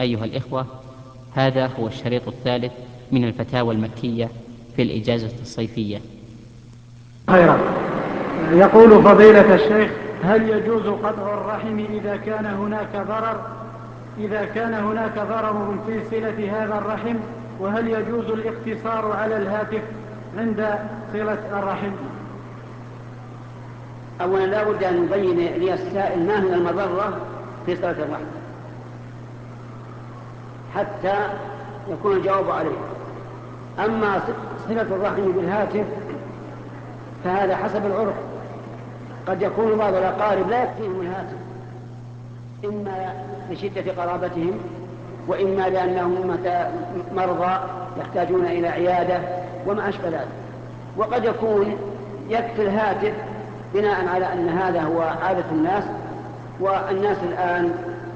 أيها الإخوة، هذا هو الشريط الثالث من الفتاوى المكية في الإجازة الصيفية. خيرا. يقول فضيلة الشيخ: هل يجوز قطع الرحم إذا كان هناك ضرر في صلة هذا الرحم؟ وهل يجوز الاقتصار على الهاتف عند صلة الرحم؟ أولا لا بد أن يبين لي السائل ما هي المضرة في صلة الرحم حتى يكون الجواب عليه. أما صلة الرحم بالهاتف فهذا حسب العرف، قد يكون بعض الأقارب لا يكفيهم الهاتف، إما لشدة قرابتهم وإما لأنهم مرضى يحتاجون إلى عيادة وما أشبه ذلك، وقد يكون يكفي الهاتف بناء على أن هذا هو عادة الناس، والناس الآن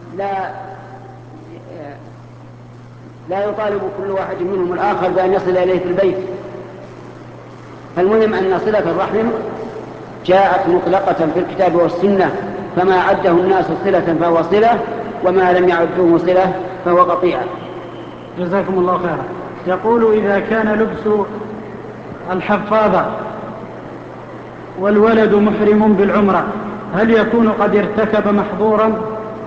لا يطالب كل واحد منهم الآخر بأن يصل إليه في البيت. فالمهم أن صلة الرحم جاءت مطلقة في الكتاب والسنة، فما عده الناس صلة فهو صلة، وما لم يعدوه صلة فهو قطيعة. جزاكم الله خيرا. يقول: إذا كان لبس الحفاظة والولد محرم بالعمرة هل يكون قد ارتكب محظورا؟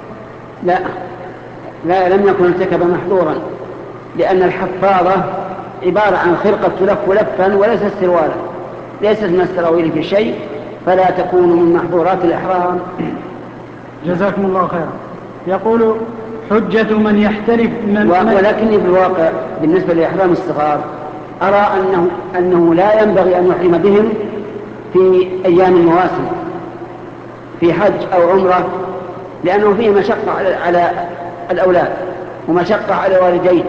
لا، لم يكن ارتكب محظورا، لأن الحفاظة عبارة عن خرقة تلف لفا وليست سروالا، ليست من السراويل في شيء، فلا تكون من محظورات الإحرام. جزاكم الله خيرا. يقول: حجة من يحترف ولكني بالواقع بالنسبة لإحرام الصغار أرى أنه لا ينبغي أن يحرم بهم في أيام المواسم في حج أو عمرة، لأنه فيه مشقة على الأولاد ومشقة على الوالدين،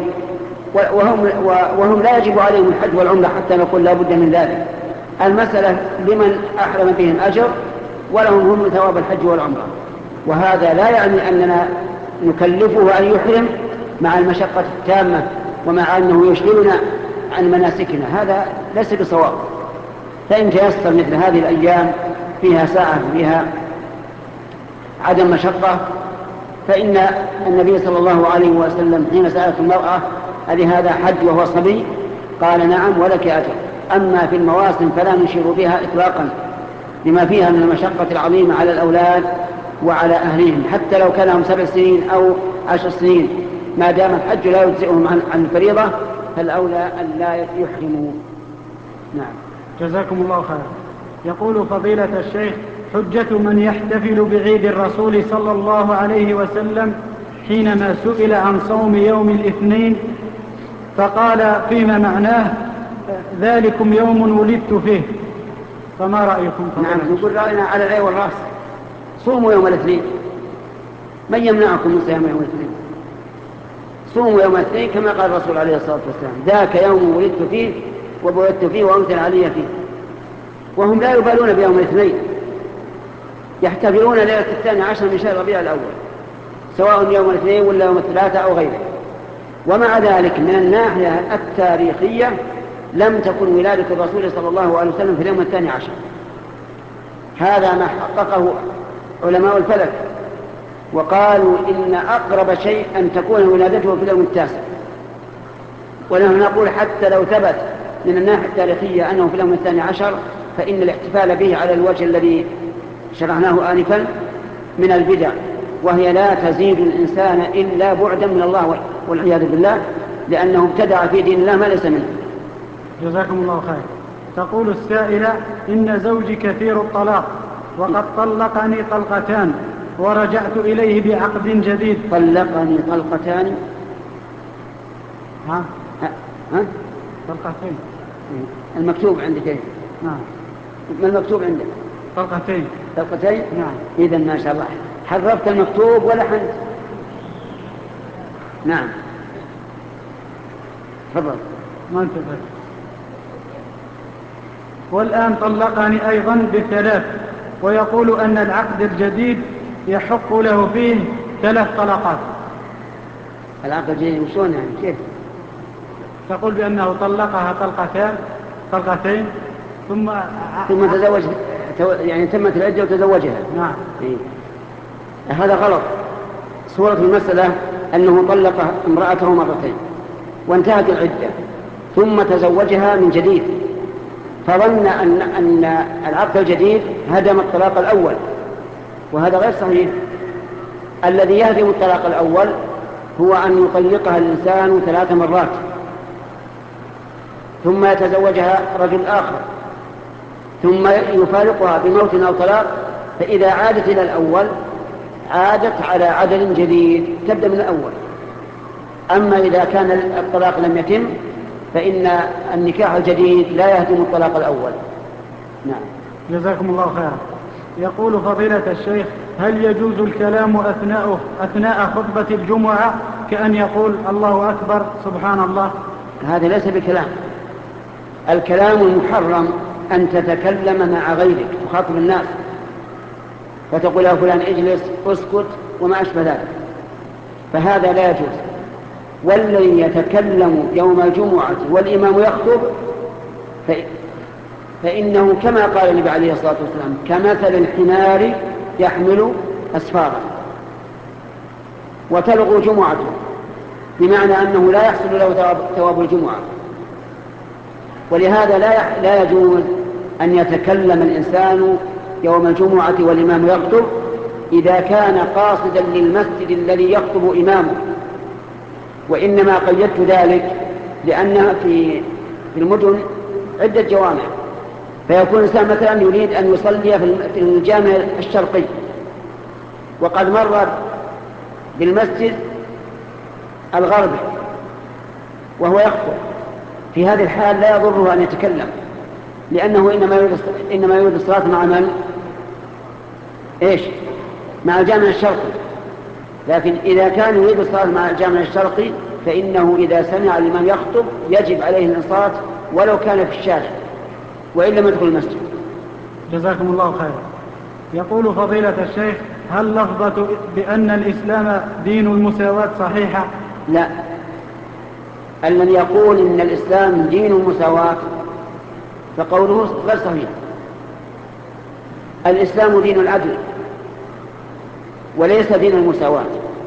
وهم لا يجب عليهم الحج والعمرة حتى نقول لا بد من ذلك. المسألة لمن أحرم بهم أجر ولهم هم ثواب الحج والعمرة، وهذا لا يعني أننا نكلفه أن يحرم مع المشقة التامة ومع أنه يشغلنا عن مناسكنا، هذا ليس بصواب. فإن تيسر مثل هذه الأيام فيها ساعة فيها عدم مشقة، فإن النبي صلى الله عليه وسلم حين سألت المرأة ألهذا حج وهو صبي قال نعم ولك أجر. أما في المواسم فلا نشير بها إطلاقا لما فيها من المشقة العظيمة على الأولاد وعلى أهلهم، حتى لو كان لهم 7 سنين أو 10 سنين، ما دام الحج لا يجزئهم عن الفريضة فالأولى أن لا يحرموا. نعم. جزاكم الله خيرا. يقول فضيلة الشيخ: حجة من يحتفل بعيد الرسول صلى الله عليه وسلم حينما سئل عن صوم يوم الاثنين فقال فيما معناه ذلكم يوم ولدت فيه، فما رأيكم؟ نعم، نقول رأينا على العين والرأس، صوموا يوم الاثنين، من يمنعكم من صيام يوم الاثنين؟ صوموا يوم الاثنين كما قال الرسول عليه الصلاة والسلام ذاك يوم ولدت فيه وبولدت فيه وأمثل علي فيه. وهم لا يبالون بيوم الاثنين، يحتفلون ليلة 12 من شهر ربيع الأول سواء يوم الاثنين ولا يوم الثلاثة أو غيره. ومع ذلك من الناحية التاريخية لم تكن ولادة الرسول صلى الله عليه وسلم في اليوم 12، هذا ما حققه علماء الفلك، وقالوا إن أقرب شيء أن تكون ولادته في اليوم 9. ونحن نقول حتى لو ثبت من الناحية التاريخية أنه في اليوم 12 فإن الاحتفال به على الوجه الذي شرعناه آنفا من البدع، وهي لا تزيد الإنسان إلا بعدا من الله والعياذ بالله، لأنه ابتدع في دين الله ما ليس منه. جزاكم الله خير. تقول السائلة: إن زوجي كثير الطلاق وقد طلقني طلقتان ورجعت إليه بعقد جديد. طلقني طلقتان؟ ها؟ طلقتين المكتوب عندك ايه؟ نعم. ما المكتوب عندك؟ طلقتين. نعم. إذا ما شاء الله حرفت المكتوب ولا حنت. نعم تفضل. ما انتبه. والآن طلقني أيضا ب3، ويقول أن العقد الجديد يحق له فيه 3 طلقات. العقد الجديد وشون يعني كيف؟ تقول بأنه طلقها طلقتين ثم تزوج، يعني تمت العدة وتزوجها. نعم. إيه؟ هذا غلط. صورة المسألة أنه طلق امرأته مرتين وانتهت العدة ثم تزوجها من جديد، فظن أن العقد الجديد هدم الطلاق الأول، وهذا غير صحيح. الذي يهدم الطلاق الأول هو أن يطلقها الإنسان 3 مرات ثم يتزوجها رجل آخر ثم يفارقها بموت أو طلاق، فإذا عادت إلى الأول عادت على عدد جديد تبدأ من الأول. أما إذا كان الطلاق لم يتم فإن النكاح الجديد لا يهدم الطلاق الأول. نعم. جزاكم الله خيرا. يقول فضيلة الشيخ: هل يجوز الكلام أثناء خطبة الجمعة كأن يقول الله أكبر سبحان الله؟ هذا ليس بكلام. الكلام المحرم أن تتكلم مع غيرك تخاطب الناس فتقول يا فلان اجلس اسكت وما أشبه ذلك، فهذا لا يجوز. والذي يتكلم يوم الجمعة والإمام يخطب فإنه كما قال النبي عليه الصلاة والسلام كمثل الحمار يحمل أسفارا وتلغو جمعته، بمعنى أنه لا يحصل له ثواب الجمعة. ولهذا لا يجوز أن يتكلم الإنسان يوم الجمعة والإمام يخطب إذا كان قاصدا للمسجد الذي يخطب إمامه. وإنما قيدت ذلك لأن في المدن عدة جوامع، فيكون الإنسان مثلا يريد أن يصلي في الجامع الشرقي وقد مر بالمسجد الغربي وهو يخطب، في هذه الحال لا يضره أن يتكلم، لأنه إنما يريد الصلاة مع من؟ مع الجامع الشرقي. لكن إذا كان يريد الصلاة مع الجامع الشرقي فإنه إذا سمع الإمام يخطب يجب عليه الانصات ولو كان في الشارع وإن لم يدخل المسجد. جزاكم الله خيرا. يقول فضيلة الشيخ: هل لفظة بأن الإسلام دين المساواة صحيحة؟ لا، الذي يقول إن الإسلام دين المساواة فقوله غير صحيح. الإسلام دين العدل وليس دين المساواة،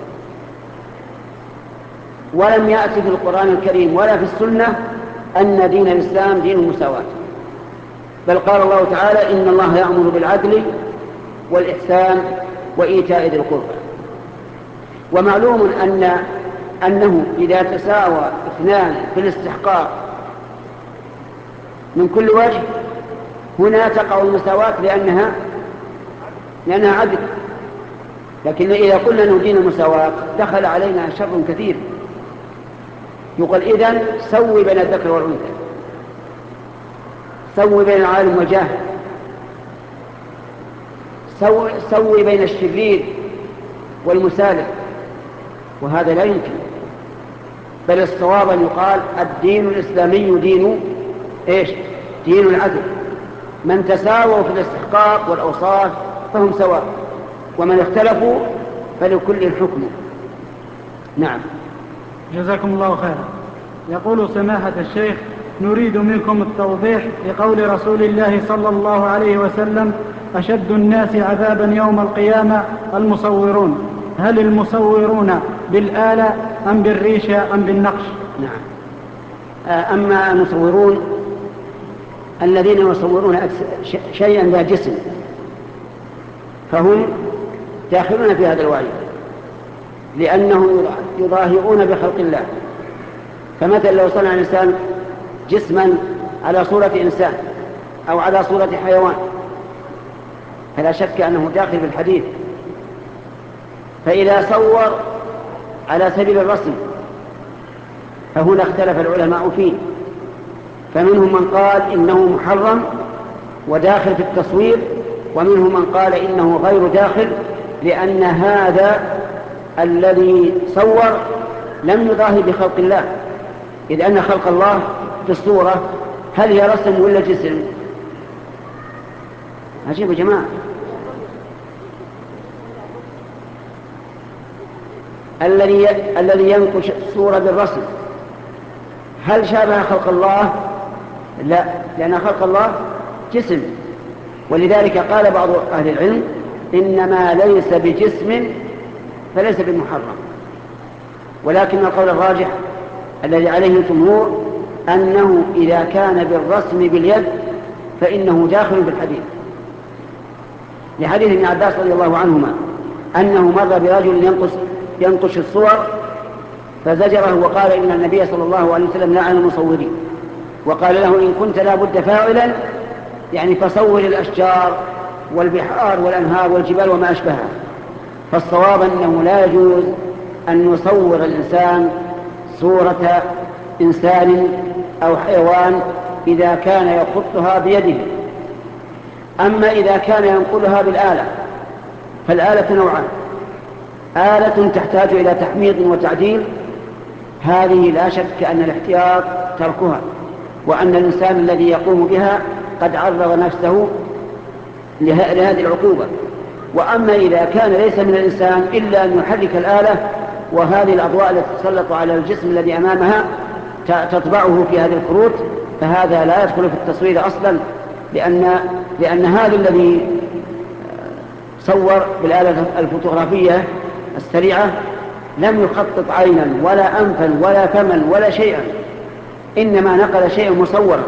ولم يأتي في القرآن الكريم ولا في السنة أن دين الإسلام دين المساواة، بل قال الله تعالى إن الله يأمر بالعدل والإحسان وإيتاء ذي القربى. ومعلوم أنه إذا تساوى اثنان في الاستحقاق من كل وجه هنا تقع المساواة لأنها عدل. لكن إذا قلنا أنه دين المساواة دخل علينا شر كثير، يقول إذن سوي بين الذكر والأنثى، سوي بين العالم والجاهل، سوي بين الشرير والمسالم، وهذا لا يمكن. بل الصواب أن يقال الدين الإسلامي دين العدل. من تساووا في الاستحقاق والأوصاف فهم سواء، ومن اختلفوا فلكل الحكم. نعم. جزاكم الله خيرا. يقول سماحة الشيخ: نريد منكم التوضيح لقول رسول الله صلى الله عليه وسلم: أشد الناس عذابا يوم القيامة المصورون. هل المصورون بالآلة أم بالريشة أم بالنقش؟ نعم. أما المصورون الذين يصورون شيئا ذا جسم فهم داخلون في هذا الوعيد، لأنهم يضاهئون بخلق الله. فمثلا لو صنع الإنسان جسما على صورة إنسان أو على صورة حيوان فلا شك أنه داخل في الحديث. فإذا صور على سبيل الرسم فهنا اختلف العلماء فيه، فمنهم من قال إنه محرم وداخل في التصوير، ومنهم من قال إنه غير داخل، لأن هذا الذي صور لم يضاهي بخلق الله، إذ أن خلق الله في الصورة هل هي رسم ولا جسم؟ عجيب يا جماعة. الذي ينقش الصورة بالرسم هل شابه خلق الله؟ لا، لأن خلق الله جسم. ولذلك قال بعض أهل العلم إنما ليس بجسم فليس بمحرم. ولكن القول الراجح الذي عليه الجمهور أنه إذا كان بالرسم باليد فإنه داخل في الحديث، لحديث ابن عباس رضي الله عنهما أنه مر برجل ينقش الصور فزجره وقال إن النبي صلى الله عليه وسلم لعن المصورين، وقال له إن كنت لا بد فاعلا يعني فصور الأشجار والبحار والأنهار والجبال وما أشبهها. فالصواب أنه لا يجوز أن يصور الإنسان صورة إنسان أو حيوان إذا كان يخطها بيده. أما إذا كان ينقلها بالآلة فالآلة نوعان: آلة تحتاج إلى تحميض وتعديل، هذه لا شك أن الاحتياط تركها، وأن الإنسان الذي يقوم بها قد عرض نفسه لهذه العقوبة. وأما إذا كان ليس من الإنسان إلا أن يحرك الآلة، وهذه الأضواء التي تسلط على الجسم الذي أمامها تطبعه في هذه الخروط، فهذا لا يدخل في التصوير أصلا، لأن هذا الذي صور بالآلة الفوتوغرافية السريعة لم يخطط عينا ولا أنفا ولا فما ولا شيئا، إنما نقل شيئا مصورا.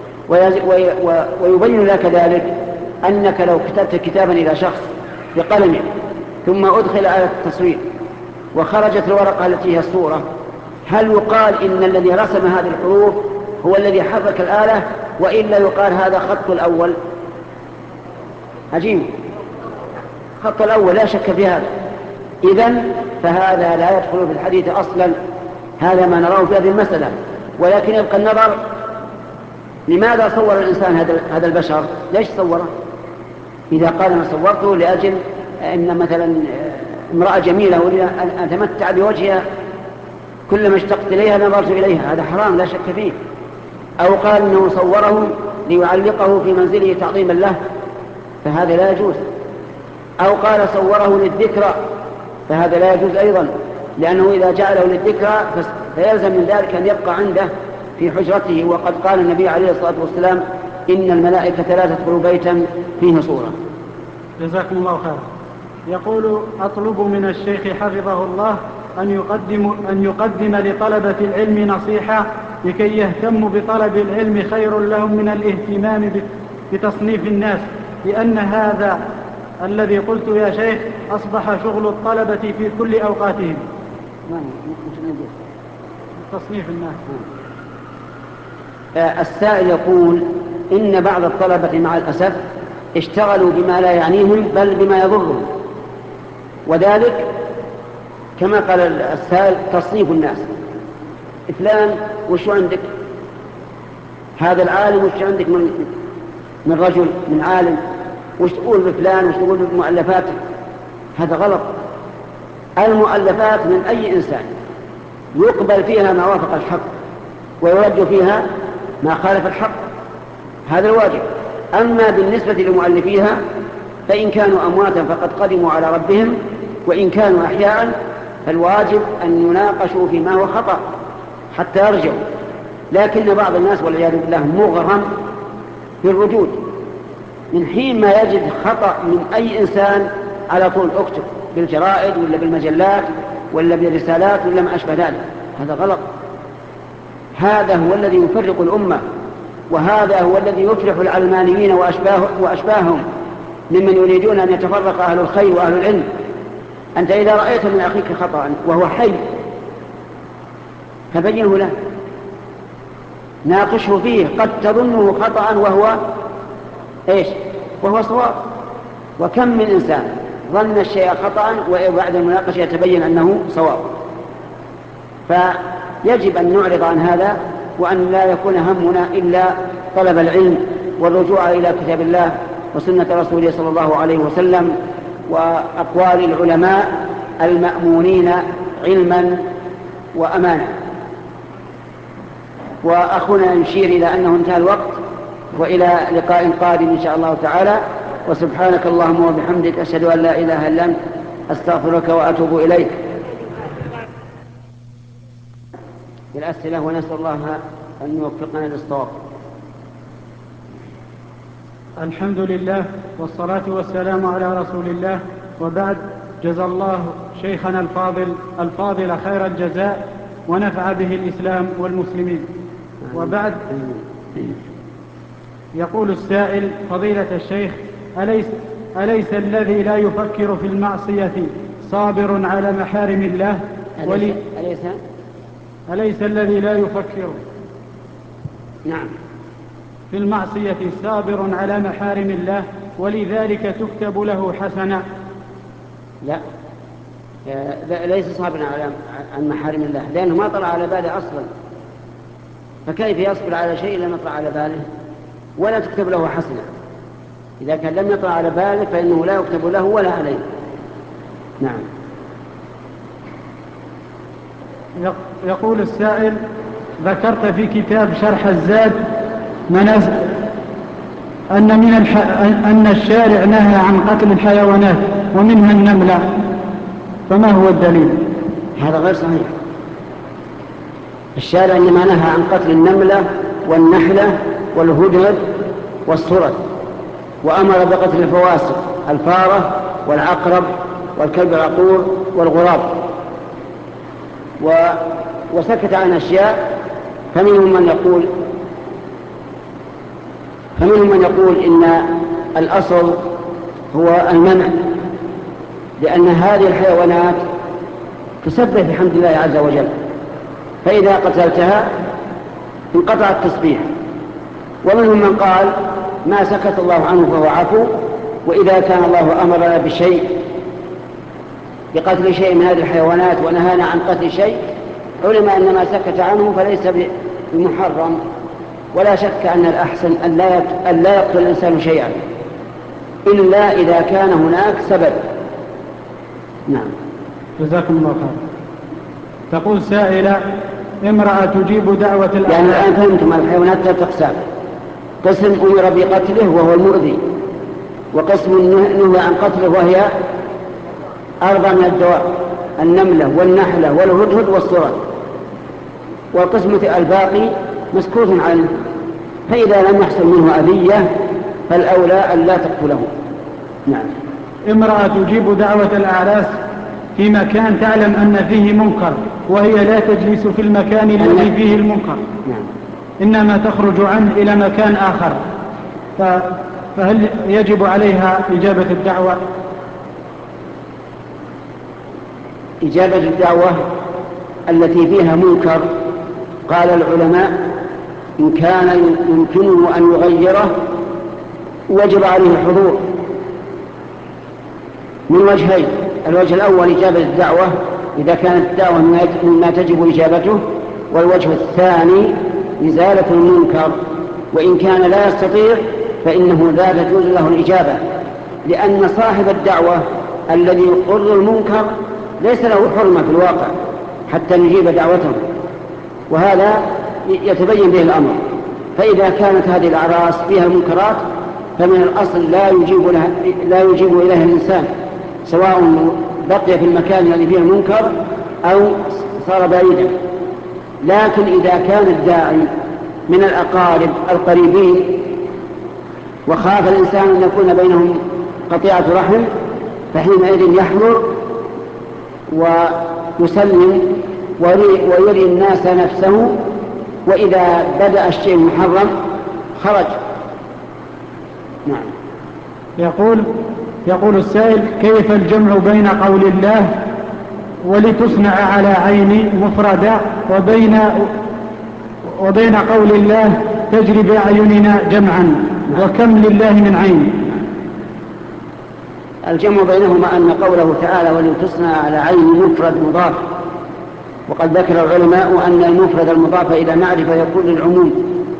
ويبين لك ذلك أنك لو كتبت كتابا إلى شخص بقلمه ثم أدخل آلة التصوير وخرجت الورقة التي هي الصورة، هل يقال إن الذي رسم هذه الحروف هو الذي حرك الآلة، وإلا يقال هذا خط الأول؟ عجيب، خط الأول لا شك في هذا. إذن فهذا لا يدخل في الحديث أصلا. هذا ما نراه في هذه المسألة. ولكن يبقى النظر: لماذا صور الإنسان هذا البشر؟ ليش صوره؟ إذا قال أنا صورته لأجل أن مثلا امرأة جميلة أريد أن أتمتع بوجهها، كلما اشتقت إليها نظرت إليها، هذا حرام لا شك فيه. أو قال إنه صوره ليعلقه في منزله تعظيما له، فهذا لا يجوز. أو قال صوره للذكرى، فهذا لا يجوز أيضا، لأنه إذا جعله للذكرى فيلزم من ذلك أن يبقى عنده في حجرته. وقد قال النبي عليه الصلاة والسلام: إن الملائكة لا تدخل بيتا فيه صورة. جزاكم الله خيرا. يقول: أطلب من الشيخ حفظه الله أن يقدم لطلبة العلم نصيحة لكي يهتموا بطلب العلم خير لهم من الاهتمام بتصنيف الناس، لأن هذا الذي قلت يا شيخ أصبح شغل الطلبة في كل أوقاتهم. تصنيف الناس. السائل يقول: إن بعض الطلبة مع الأسف اشتغلوا بما لا يعنيهم بل بما يضرهم، وذلك كما قال السائل تصنيف الناس. فلان وش عندك؟ هذا العالم وش عندك من رجل من عالم؟ وش تقول بفلان وش تقول بمؤلفاته؟ هذا غلط. المؤلفات من أي إنسان يقبل فيها ما وافق الحق ويرد فيها ما خالف الحق، هذا الواجب. أما بالنسبة لمؤلفيها فإن كانوا أمواتا فقد قدموا على ربهم، وإن كانوا أحياء فالواجب أن يناقشوا فيما هو خطأ حتى يرجعوا. لكن بعض الناس والعياذ بالله مغرم بالردود، من حين ما يجد خطأ من أي إنسان على طول اكتب بالجرائد ولا بالمجلات ولا بالرسالات ولا ما أشبه ذلك. هذا غلط. هذا هو الذي يفرق الأمة، وهذا هو الذي يفلح العلمانيين وأشباههم ممن يريدون أن يتفرق أهل الخير وأهل العلم. أنت إذا رأيت من أخيك خطأ وهو حي فبينه له، ناقشه فيه، قد تظنه خطأ وهو صواب. وكم من إنسان ظن الشيء خطأ وبعد المناقشة يتبين أنه صواب. فيجب أن نعرض عن هذا، وأن لا يكون همنا إلا طلب العلم والرجوع إلى كتاب الله وسنة رسوله صلى الله عليه وسلم وأقوال العلماء المأمونين علما وأمانة. وأخونا يشير إلى أنه انتهى الوقت، وإلى لقاء قادم إن شاء الله تعالى. وسبحانك اللهم وبحمدك أشهد أن لا إله إلا أنت أستغفرك وأتوب إليك. بالأسئلة، ونسأل الله أن يوفقنا للصواب. الحمد لله والصلاة والسلام على رسول الله، وبعد. جزا الله شيخنا الفاضل خير الجزاء ونفع به الإسلام والمسلمين. وبعد، يقول السائل: فضيلة الشيخ، أليس الذي لا يفكر في المعصية صابر على محارم الله؟ أليس الذي لا يفكر نعم في المعصية صابر على محارم الله ولذلك تكتب له حسنة؟ لا، ليس صابرا عن محارم الله، لأنه ما طلع على باله أصلا، فكيف يصبر على شيء لم يطلع على باله ولا تكتب له حسنة؟ إذا كان لم يطلع على باله فإنه لا يكتب له ولا عليه. نعم. يقول السائل: ذكرت في كتاب شرح الزاد أن الشارع نهى عن قتل الحيوانات ومنها النملة، فما هو الدليل؟ هذا غير صحيح. الشارع إنما نهى عن قتل النملة والنحلة والهدهد والصرد، وأمر بقتل الفواسق: الفارة والعقرب والكلب العقور والغراب، وسكت عن أشياء. فمنهم من يقول إن الأصل هو المنع، لأن هذه الحيوانات تسبح بحمد الله عز وجل، فإذا قتلتها انقطع التسبيح. ومنهم من قال: ما سكت الله عنه فهو عفو، وإذا كان الله أمرنا بقتل شيء من هذه الحيوانات ونهانا عن قتل شيء، علم أن ما سكت عنه فليس بمحرم، ولا شك أن الأحسن أن لا يقتل الإنسان شيئا إلا إذا كان هناك سبب. نعم. جزاكم الله خير. تقول سائلة: امرأة تجيب دعوة يعني الآن فهمتم الحيوانات ثلاثة أقسام: قسم أمر بقتله وهو المؤذي، وقسم نهى عن قتله وهي 4 من الدواب: النملة والنحلة والهدهد والصرد، والقسم الباقي مسكوت عنه، فإذا لم يحصل منه أذية فالأولى أن لا تقتله. نعم. امرأة تجيب دعوة الأعراس في مكان تعلم أن فيه منكر، وهي لا تجلس في المكان الذي فيه المنكر، نعم، إنما تخرج عنه إلى مكان آخر، فهل يجب عليها إجابة الدعوة؟ إجابة الدعوة التي فيها منكر، قال العلماء: إن كان يمكنه أن يغيره وجب عليه الحضور من وجهين: الوجه الأول إجابة الدعوة إذا كانت الدعوة مما تجب إجابته، والوجه الثاني إزالة المنكر، وإن كان لا يستطيع فإنه لا تجوز له الإجابة، لأن صاحب الدعوة الذي يقر المنكر ليس له حرمة في الواقع حتى نجيب دعوته، وهذا يتبين به الأمر. فإذا كانت هذه الأعراس فيها منكرات فمن الأصل لا يجيب إليها الإنسان، سواء بقي في المكان الذي فيه المنكر أو صار بعيدا. لكن إذا كان الداعي من الأقارب القريبين وخاف الإنسان أن يكون بينهم قطيعة رحم، فحينئذ يحضر ويسلم ويري الناس نفسه، وإذا بدأ الشيء المحرم خرج. نعم. يقول السائل: كيف الجمع بين قول الله ولتصنع على عيني مفردة وبين قول الله تجري بأعيننا جمعا، وكم لله من عين؟ الجمع بينهما أن قوله تعالى ولتصنع على عيني مفرد مضاف، وقد ذكر العلماء أن المفرد المضاف إلى معرفة يكون للعموم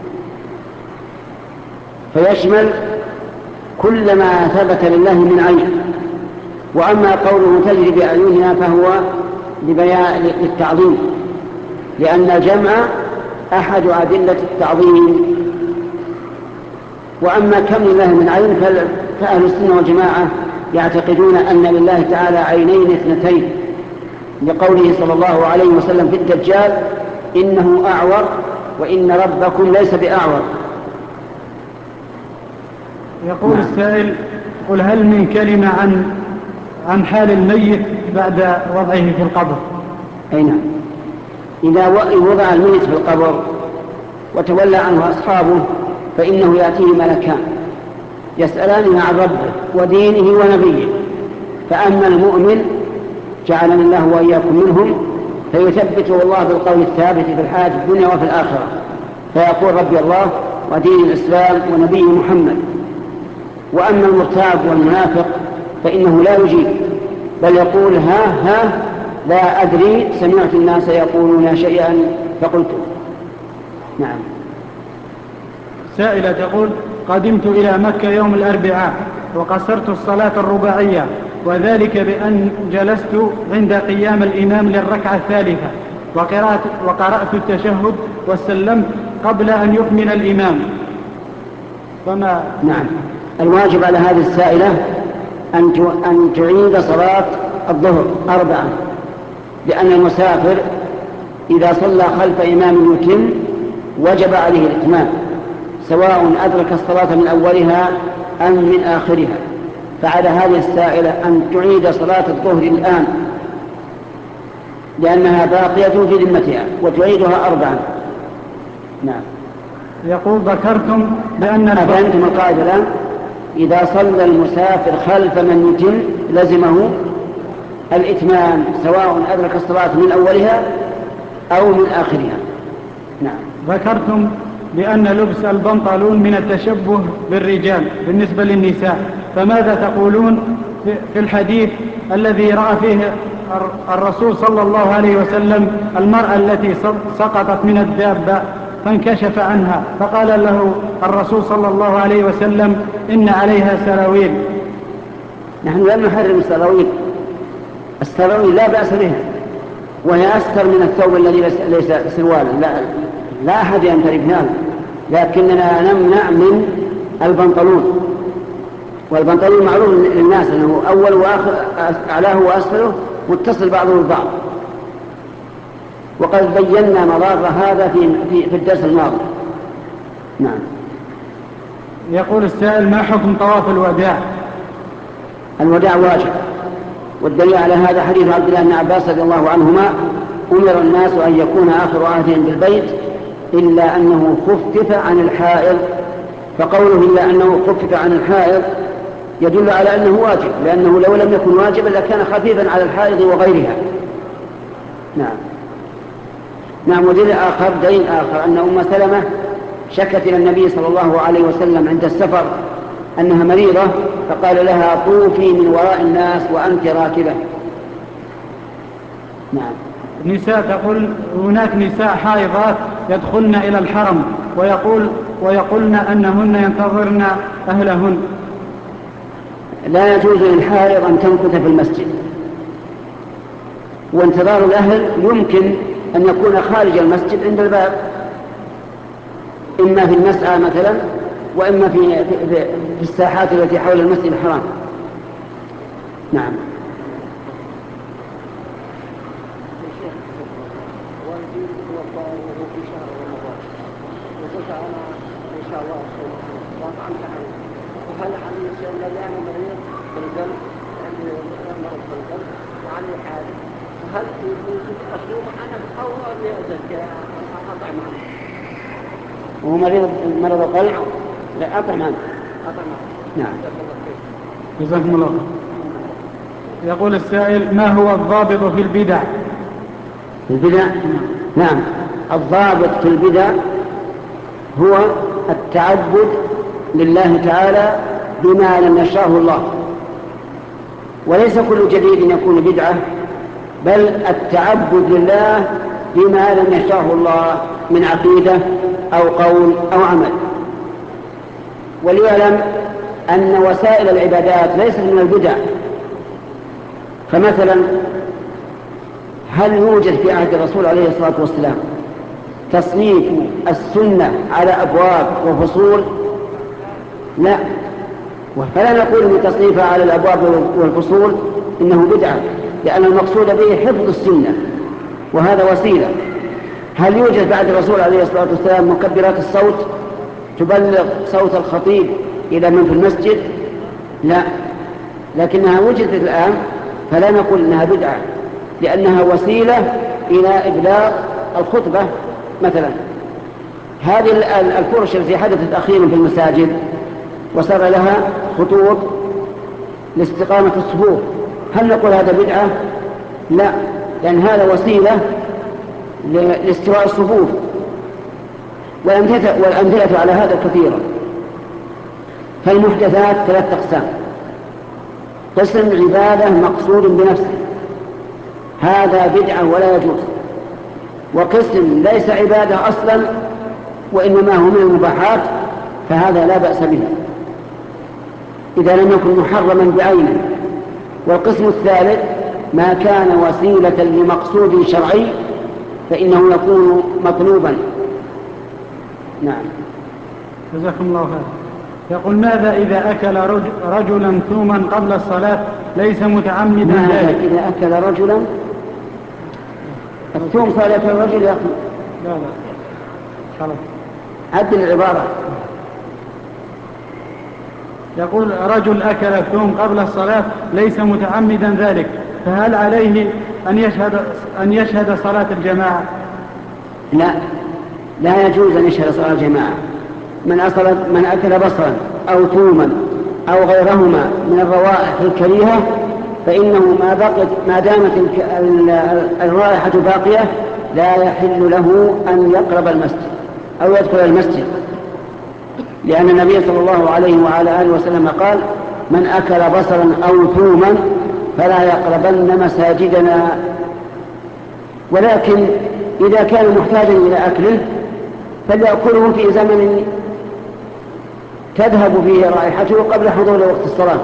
فيشمل كل ما ثبت لله من عين، وأما قوله تجري بأعيننا فهو للتعظيم، لأن الجمع أحد أدلة التعظيم. وأما كم لله من عين فأهل السنة والجماعة يعتقدون أن لله تعالى عينين اثنتين، لقوله صلى الله عليه وسلم في الدجال: إنه أعور وإن ربكم ليس بأعور. يقول السائل: قل هل من كلمة عن حال الميت بعد وضعه في القبر. أي نعم، إذا وضع الميت في القبر وتولى عنه أصحابه فإنه يأتيه ملكان يسألانه عن ربه ودينه ونبيه، فأما المؤمن جعلنا الله وإياكم منهم فيثبته الله بالقول الثابت في الحياة الدنيا وفي الآخرة، فيقول ربي الله ودين الإسلام ونبي محمد. وأما المرتاب والمنافق فإنه لا يجيب، بل يقول ها لا أدري، سمعت الناس يقولون شيئا فقلت. نعم. سائلة تقول: قدمت إلى مكة يوم الأربعاء وقصرت الصلاة الرباعية، وذلك بأن جلست عند قيام الإمام للركعة الثالثة وقرأت التشهد وسلمت قبل أن يكمل الإمام، فما... نعم، الواجب على هذه السائلة أن تعيد صلاة الظهر 4، لأن المسافر إذا صلى خلف إمام يتم وجب عليه الإتمام سواء أدرك الصلاة من أولها أم من آخرها. فعلى هذه السائلة أن تعيد صلاة الظهر الآن لأنها باقية في ذمتها وتعيدها 4. نعم. يقول: ذكرتم بأن أفهمتم القاعدة الآن؟ إذا صلى المسافر خلف من يتم لزمه الإتمام سواء أدرك الصلاة من أولها أو من آخرها. نعم. ذكرتم بأن لبس البنطلون من التشبه بالرجال بالنسبة للنساء، فماذا تقولون في الحديث الذي رأى فيه الرسول صلى الله عليه وسلم المرأة التي سقطت من الدابة فانكشف عنها، فقال له الرسول صلى الله عليه وسلم: إن عليها سراويل؟ نحن لم نحرم السراويل لا بأس بها، وهي أستر من الثوب الذي ليس سروالا، لا أحد يمتلك هذا، لكننا نمنع من البنطلون. والبنطلون معروف للناس أنه أول وآخر، أعلاه وأسفله متصل بعضه ببعض، وقد بينا مضار هذا في الدرس الماضي. نعم. يقول السائل: ما حكم طواف الوداع؟ الوداع واجب، والدليل على هذا حديث عبد الله بن عباس رضي الله عنهما: أمر الناس أن يكون آخر عهدهم بالبيت إلا أنه خفف عن الحائض. فقوله إلا أنه خفف عن الحائض يدل على أنه واجب، لأنه لو لم يكن واجبا لكان خفيفا على الحائض وغيرها. نعم. نعم. ودليل آخر أن أم سلمة شكت إلى النبي صلى الله عليه وسلم عند السفر أنها مريضة، فقال لها: طوفي من وراء الناس وأنت راكبة. نعم. نساء تقول: هناك نساء حائضات يدخلن إلى الحرم ويقولن أنهن ينتظرن أهلهن. لا يجوز للحائض أن تمكث في المسجد، وانتظار الأهل يمكن أن يكون خارج المسجد عند الباب، إما في المسعى مثلا، وإما في الساحات التي حول المسجد الحرام. نعم. وهل علي الشيء الذي أنا مريض بالقلب عندي مرض بالقلب وعني حالي، وهل يجوز أصوم أنا أو أني أزكى أطعم عنه؟ وهو مرض القلب؟ لا، أطعم عنه. نعم. جزاكم الله. يقول السائل: ما هو الضابط في البدع؟ البدع؟ نعم، الضابط في البدع هو التعبد لله تعالى بما لم يشرعه الله، وليس كل جديد يكون بدعة، بل التعبد لله بما لم يشرعه الله من عقيدة أو قول أو عمل. وليعلم أن وسائل العبادات ليست من البدع. فمثلا هل يوجد في عهد الرسول عليه الصلاة والسلام تصنيف السنة على أبواب وفصول؟ لا. فلا نقول ان تصنيفها على الابواب والفصول انه بدعه، لان المقصود به حفظ السنه، وهذا وسيله. هل يوجد بعد الرسول عليه الصلاه والسلام مكبرات الصوت تبلغ صوت الخطيب الى من في المسجد؟ لا، لكنها وجدت الان فلا نقول إنها بدعة، لأنها وسيلة إلى إبلاغ الخطبة. مثلا هذه الفرش التي حدثت أخيرا في المساجد وصار لها خطوط لاستقامة الصفوف، هل نقول هذا بدعة؟ لا، لأن هذا وسيلة لاستواء الصفوف. والأمثلة على هذا كثيرة. فالمحدثات 3 أقسام: قسم عبادة مقصود بنفسه، هذا بدعة ولا يجوز، وقسم ليس عبادة أصلا وإنما هو من المباحات، فهذا لا بأس به إذا لم يكن محرما بعينه. والقسم الثالث ما كان وسيلة لمقصود شرعي فإنه يكون مطلوبا. نعم. جزاكم الله خير. يقول: ماذا إذا أكل رجلا ثوما قبل الصلاة ليس متعمدا؟ ماذا إذا أكل رجلا الثوم؟ صار يأكل الرجل يأكل؟ لا خلاص، عدل العبارة. يقول: رجل أكل الثوم قبل الصلاة ليس متعمدا ذلك، فهل عليه أن يشهد صلاة الجماعة؟ لا يجوز أن يشهد صلاة الجماعة. من أكل بصرا أو ثوما أو غيرهما من الروائح الكريهة فإنه ما دامت الرائحة باقية لا يحل له أن يقرب المسجد أو يدخل المسجد، لأن النبي صلى الله عليه وعلى آله وسلم قال: من أكل بصرا أو ثوما فلا يقربن مساجدنا. ولكن إذا كان محتاجا إلى أكله فليأكله في زمن تذهب فيه رائحته قبل حضور وقت الصلاة،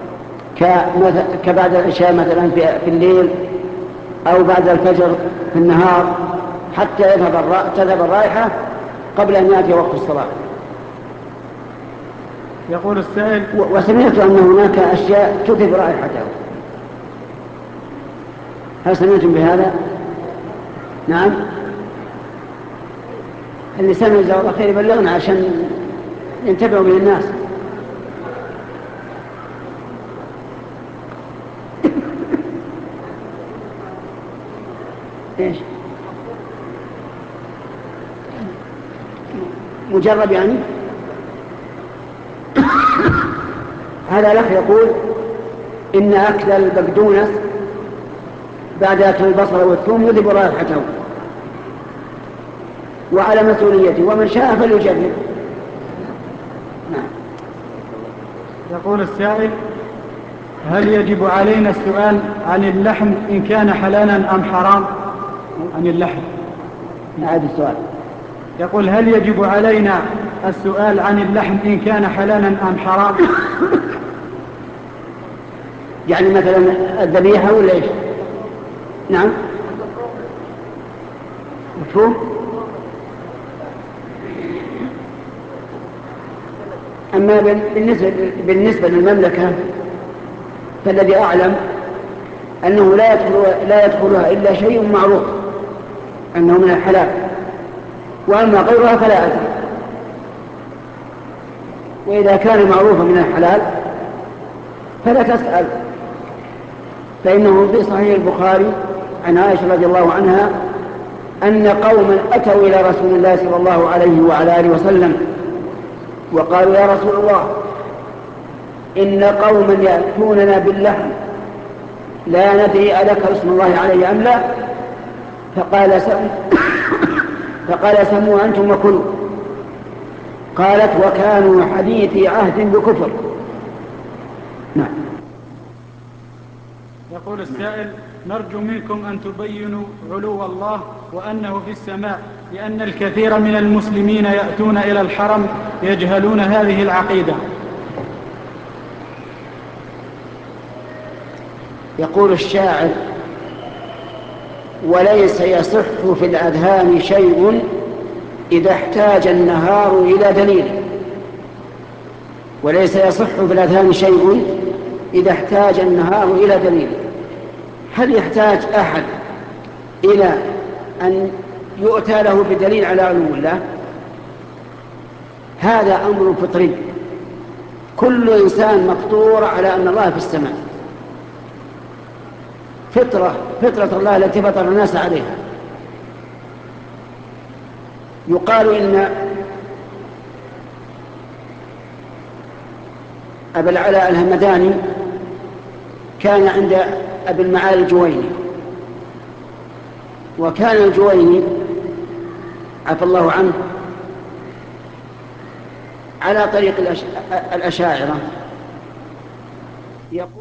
كبعد العشاء مثلا في الليل، أو بعد الفجر في النهار، حتى تذهب الرائحة قبل أن يأتي وقت الصلاة. يقول السائل: وسمعت أن هناك أشياء تذهب رائحته، هل سمعتم بهذا؟ نعم. اللي سمع جزاه الله خير يبلغنا عشان ينتبهوا من الناس. ايش مجرب يعني؟ هذا الأخ يقول إن أكل البقدونس بعد أكل البصل والثوم يذهب رائحته وعلى مسؤوليته، ومن شاء فليجرب. نعم. يقول السائل: هل يجب علينا السؤال عن اللحم إن كان حلالا أم حرام؟ عن اللحم. هذا السؤال. يقول: هل يجب علينا السؤال عن اللحم إن كان حلالا أم حرام؟ يعني مثلا الذبيحة ولا إيش؟ نعم. مفهوم؟ أما بالنسبة للمملكة فالذي أعلم أنه لا يدخلها إلا شيء معروف أنه من الحلال، وأما غيرها فلا أدري. وإذا كان معروفا من الحلال فلا تسأل، فإنه في صحيح البخاري عن عائشة رضي الله عنها أن قوما أتوا إلى رسول الله صلى الله عليه وعلى آله وسلم وقالوا: يا رسول الله، إن قوما يأتوننا باللحم لا ندري أذكر اسم الله عليه أم لا، فقال: سموه أنتم وكلوا. قالت: وكانوا حديثي عهد بكفر. نعم. يقول السائل: نرجو منكم أن تبينوا علو الله وأنه في السماء، لأن الكثير من المسلمين يأتون إلى الحرم يجهلون هذه العقيدة. يقول الشاعر: وليس يصح في الأذهان شيء إذا احتاج النهار إلى دليل. وليس يصح في الأذهان شيء إذا احتاج النهار إلى دليل. هل يحتاج أحد إلى أن يؤتى له بدليل على علو الله؟ هذا أمر فطري، كل إنسان مفطور على أن الله في السماء، فطرة الله التي فطر الناس عليها. يقال إن أبا العلاء الهمداني كان عند أبي المعالي الجويني، وكان الجويني عفى الله عنه على طريق الأشاعرة يقول